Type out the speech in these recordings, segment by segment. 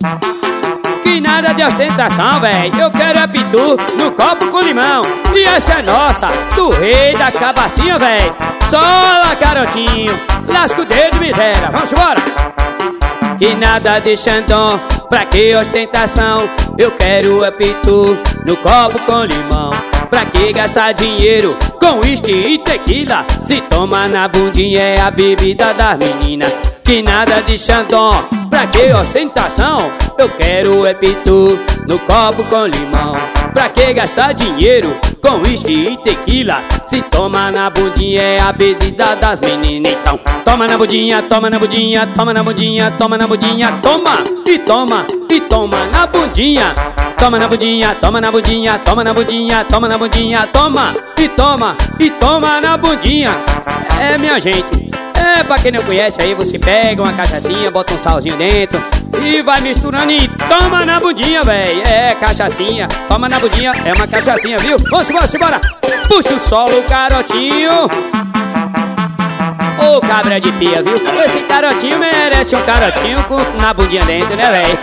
Que nada de ostentação, véi. Eu quero é pitu no copo com limão. E essa é nossa, do rei da cabacinha, véi. Sola, garotinho, lasca o dedo, miséria. Vamos embora. Que nada de Xandão, pra que ostentação? Eu quero é pitu no copo com limão. Pra que gastar dinheiro com uísque e tequila? Se toma na bundinha é a bebida das meninas. Que nada de Xandão, pra que ostentação? Eu quero é pitu no copo com limão. Pra que gastar dinheiro com uísque e tequila? Se toma na bundinha é a bebida das meninas. Então toma na bundinha, toma na bundinha, toma na bundinha, toma na bundinha. Toma e toma e toma na bundinha. Toma na bundinha, toma na bundinha, toma na bundinha, toma na bundinha. Toma e toma e toma na bundinha. É, minha gente, é pra quem não conhece aí, você pega uma cachaçinha, bota um salzinho dentro e vai misturando e toma na bundinha, véi. É cachaçinha, toma na bundinha, é uma cachaçinha, viu? Vamos embora. Puxa o solo, garotinho. Ô, cabra de pia, viu? Esse garotinho merece um garotinho na bundinha dentro, né, véi?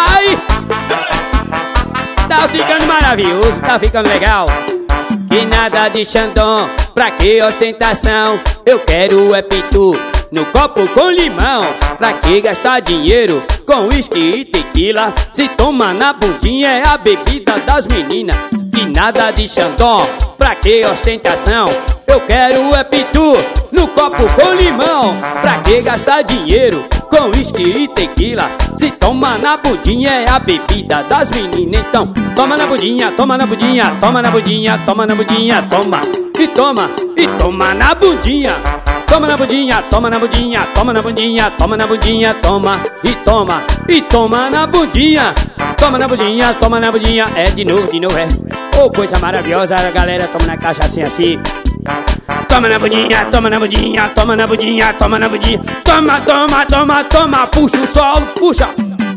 Tá ficando maravilhoso, tá ficando legal. Que nada de Xandão, pra que ostentação? Eu quero é pitu no copo com limão. Pra que gastar dinheiro com uísque e tequila? Se toma na bundinha é a bebida das meninas. Que nada de Xandão, pra que ostentação? Eu quero é pitu no copo com limão. Pra que gastar dinheiro com uísque e tequila? Se toma na bundinha é a bebida das meninas. Então toma na bundinha, toma na bundinha, toma na bundinha, toma na bundinha. Toma e toma e toma na bundinha. Toma na bundinha, toma na bundinha, toma na bundinha, toma na bundinha. Toma e toma e toma na bundinha. Toma na bundinha, toma na bundinha. É de novo, é. Oh, coisa maravilhosa, a galera toma na cachaça assim. Toma na bundinha, toma na bundinha, toma na bundinha, toma na bundinha. Toma, toma, toma, toma, puxa o solo, puxa.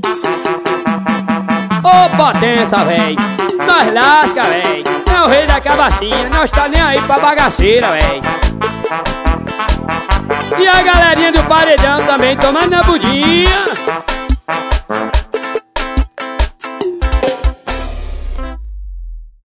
Ô, potência, véi. Nós lasca, véi. É o rei da cabacinha, nós tá nem aí pra bagaceira, véi. E a galerinha do paredão também toma na bundinha.